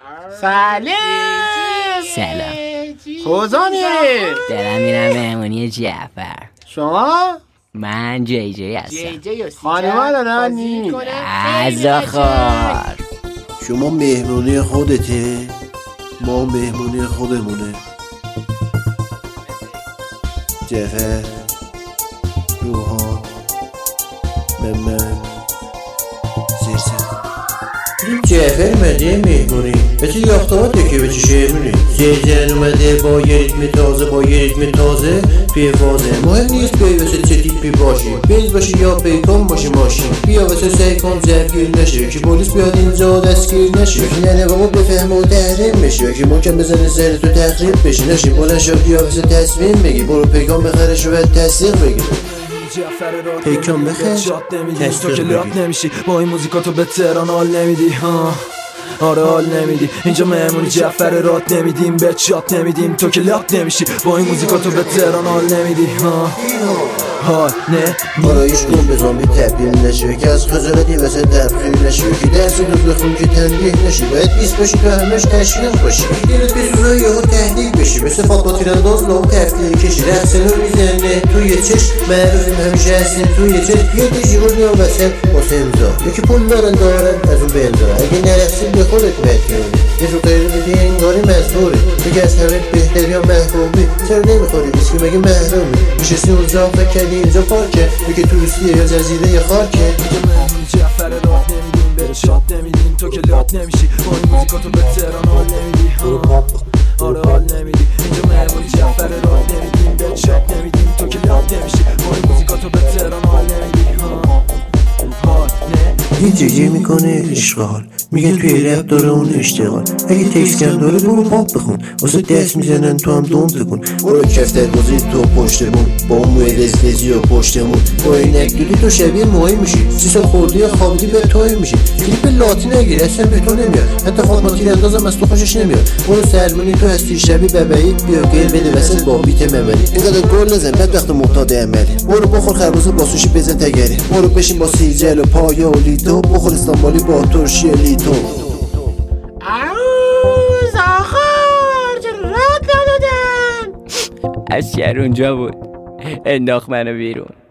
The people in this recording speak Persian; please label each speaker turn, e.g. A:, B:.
A: سلام. کجا میری؟
B: دارم میرم مهمونی جعفر.
A: شما؟
B: من جی هستم.
A: خانوما دارنی؟
B: عزاخوار.
C: شما مهمونی خودته، ما مهمونی خودمونه. جعفر، روحان، محمد، زیرزن. جعفر اومده مهمونی، مثل یافتهاته که بچه شهرمونی. زیرزن اومده با یه ریتم تازه توی فازه. مهم نیست بیایی واسه چه تیپی باشی، بنز باشی یا پیکان باشی ماشین. بیا واسه سعی کن زرگیر نشه، که پلیس بیاد اینجا دستگیر نشه. که ننه بابا بفهمه و تحریم بشه، که ممکن بزنه زر تو تخریب بشی. نشی بلند شو بیا واسه تصمیم بگی، برو پیکان بخره شو باید تصدیق بگیر. پیکان بخیر
D: تو که لات نمیشی با این موزیکاتو به تهران حال نمیدی. آره حال نمیدی اینجا مهمونی جعفر رات نمیدیم به چات نمیدیم. تو که لات نمیشی با این موزیکاتو به تهران حال نمیدی. حال نه
C: آرایش کن به زامبی تبدیل نشی، که از خجالتی وسط تبخیر نشی، که درس تو بخون که تنبیه نشی. باید 20 باشی تو همش تشویق باشی، دلت به زورای یهو تهدید بشی. مثل فاطمه تیرانداز لام تفکیل کشی، رقص رو میزنه توی چشم. معروفیم همیشه هستیم توی چشم. یه دیجیرون میام وسط واسه امضا، یکی پول دارن از اون بنزا. اگه نرقصی به خودت مدیونی، یه رو غیر بدی انگاری مزدوری. بگه از همه بهتر یا محبوبی، چرا نمیخوری ویسکی مگه محرومی؟ میشستی اونجا فکر اینجا پارکه، بگه توریستیه یا جزیره یا خاکه.
D: اینجا مهمونی جعفر رات نمیدیم بره شات نمیدیم. تو که لات نمیشی با این موزیکاتو به تهران حال نمیدی. آره حال نمیدی اینجا مهمونی جعفر رات نمیدیم بره شات نمیدیم. تو که لات نمیشی با این موزیکاتو به تهران حال نمیدی. حال نه
C: دیجی میکنه اشغال، میگن توی رپ داره اون اشتغال. اگه تکس کم داره برو پاپ بخون، واسه دست میزنن تو هم دوم تکون. برو کفتر بازی تو پشت بون، با اون موی لزلزی و پشتمون. با این اکدودی تو شبیه موهی میشی، 30 سال خوردی یا خوابیدی به توی میشی. کلیپ لاتی نگیر اصلا به تو نمیاد، حتی فاطمه تیراندازم از تو خوشش نمیاد. برو سلمونی تو هستی شبیه ببعید، بیا گل بده وسط با بیت مملی. اینقدر گل نزن بدبخت و محتاط عملی. برو بخور خربزه با سوشی بزن تگری. برو بشین با سیجل و پایا و لیتو، بخور استانبولی با ترشی لیتو.
A: آخر چرا رد ندادن؟
B: از شهر اونجا بود انداخت منو بیرون.